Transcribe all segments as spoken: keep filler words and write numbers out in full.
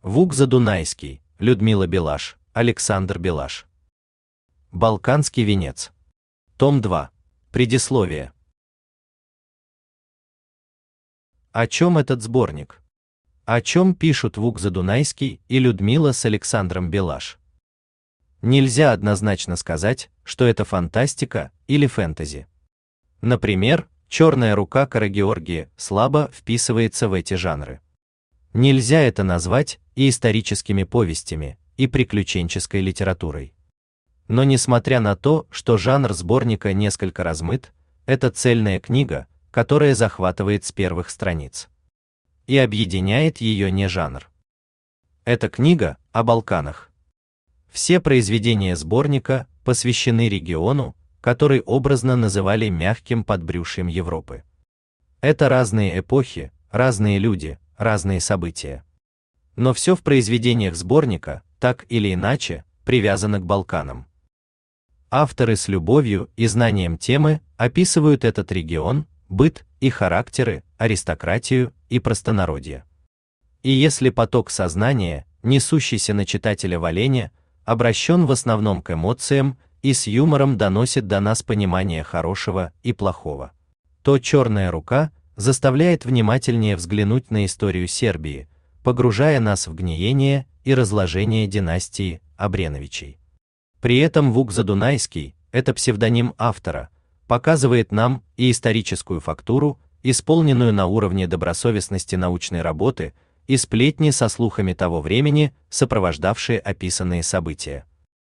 Вук Задунайский, Людмила Белаш, Александр Белаш. Балканский венец. Том два. Предисловие. О чем этот сборник? О чем пишут Вук Задунайский и Людмила с Александром Белаш? Нельзя однозначно сказать, что это фантастика или фэнтези. Например, «Черная рука Карагеоргия» слабо вписывается в эти жанры. Нельзя это назвать и историческими повестями, и приключенческой литературой. Но несмотря на то, что жанр сборника несколько размыт, это цельная книга, которая захватывает с первых страниц. И объединяет ее не жанр. Это книга о Балканах. Все произведения сборника посвящены региону, который образно называли мягким подбрюшьем Европы. Это разные эпохи, разные люди, разные события. Но все в произведениях сборника, так или иначе, привязано к Балканам. Авторы с любовью и знанием темы описывают этот регион, быт и характеры, аристократию и простонародье. И если поток сознания, несущийся на читателя в олене, обращен в основном к эмоциям и с юмором доносит до нас понимание хорошего и плохого, то «Черная рука» заставляет внимательнее взглянуть на историю Сербии, погружая нас в гниение и разложение династии Обреновичей. При этом Вук Задунайский, это псевдоним автора, показывает нам и историческую фактуру, исполненную на уровне добросовестности научной работы, и сплетни со слухами того времени, сопровождавшие описанные события.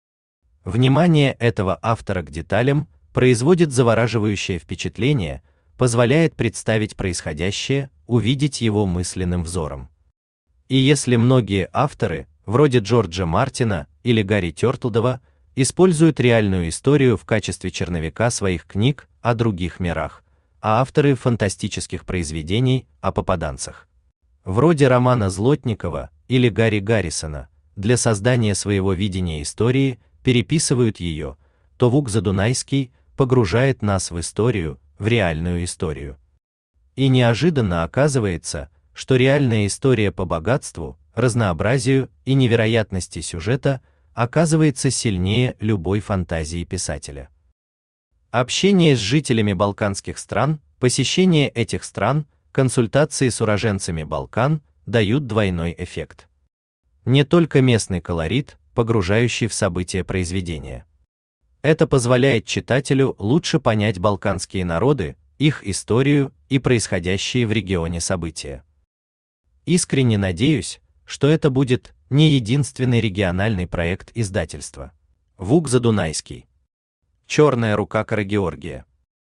Внимание этого автора к деталям производит завораживающее впечатление, позволяет представить происходящее, увидеть его мысленным взором. И если многие авторы, вроде Джорджа Мартина или Гарри Тёртлдова, используют реальную историю в качестве черновика своих книг о других мирах, а авторы фантастических произведений о попаданцах, вроде романа Злотникова или Гарри Гаррисона, для создания своего видения истории переписывают ее, то Вук Задунайский погружает нас в историю, в реальную историю. И неожиданно оказывается, что реальная история по богатству, разнообразию и невероятности сюжета оказывается сильнее любой фантазии писателя. Общение с жителями балканских стран, посещение этих стран, консультации с уроженцами Балкан дают двойной эффект. Не только местный колорит, погружающий в события произведения. Это позволяет читателю лучше понять балканские народы, их историю и происходящие в регионе события. Искренне надеюсь, что это будет не единственный региональный проект издательства. Вук Задунайский. «Черная рука Карагеоргия».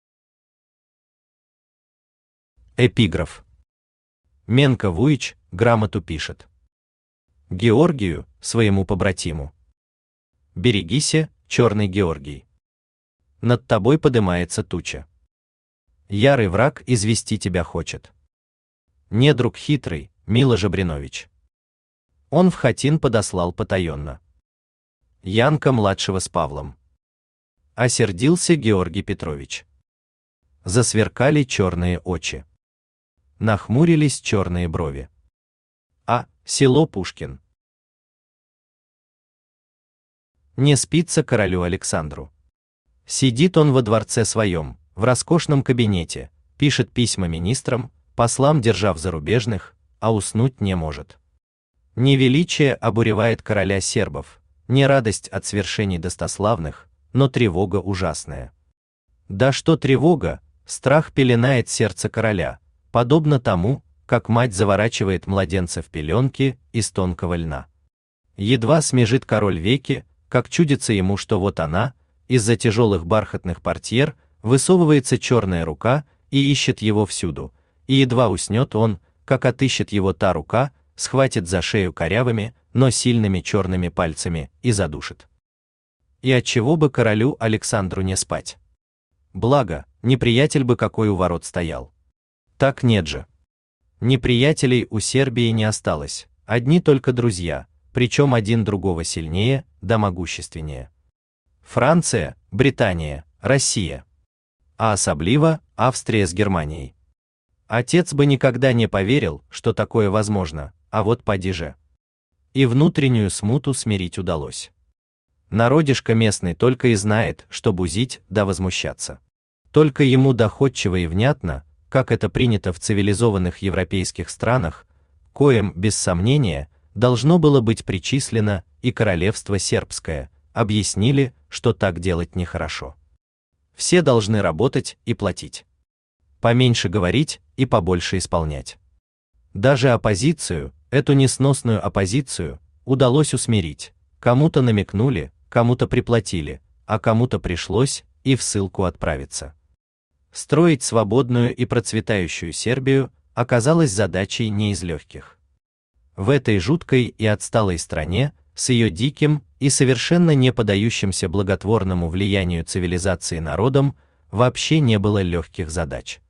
Эпиграф. Менко Вуич грамоту пишет. Георгию, своему побратиму. Берегися, черный Георгий. Над тобой подымается туча. Ярый враг извести тебя хочет. Недруг хитрый, Милош Обренович. Он в хатин подослал потаенно Янка-младшего с Павлом. Осердился Георгий Петрович. Засверкали черные очи. Нахмурились черные брови. А, село Пушкин. Не спится королю Александру. Сидит он во дворце своем, в роскошном кабинете, пишет письма министрам, послам держав зарубежных, а уснуть не может. Не величие обуревает короля сербов, не радость от свершений достославных, но тревога ужасная. Да что тревога, страх пеленает сердце короля, подобно тому, как мать заворачивает младенца в пеленки из тонкого льна. Едва смежит король веки, как чудится ему, что вот она, из-за тяжелых бархатных портьер, высовывается черная рука и ищет его всюду, и едва уснет он, как отыщет его та рука, схватит за шею корявыми, но сильными черными пальцами и задушит. И отчего бы королю Александру не спать? Благо, неприятель бы какой у ворот стоял. Так нет же. Неприятелей у Сербии не осталось, одни только друзья, причем один другого сильнее, да могущественнее. Франция, Британия, Россия. А особливо Австрия с Германией. Отец бы никогда не поверил, что такое возможно, а вот поди же. и внутреннюю смуту смирить удалось. Народишко местный только и знает, что бузить да возмущаться. Только ему доходчиво и внятно, как это принято в цивилизованных европейских странах, коим, без сомнения, должно было быть причислено и королевство сербское, объяснили, что так делать нехорошо. Все должны работать и платить. Поменьше говорить и побольше исполнять. Даже оппозицию, эту несносную оппозицию, удалось усмирить. Кому-то намекнули, кому-то приплатили, а кому-то пришлось и в ссылку отправиться. Строить свободную и процветающую Сербию оказалось задачей не из легких. В этой жуткой и отсталой стране, с ее диким и совершенно не поддающимся благотворному влиянию цивилизации народом, вообще не было легких задач.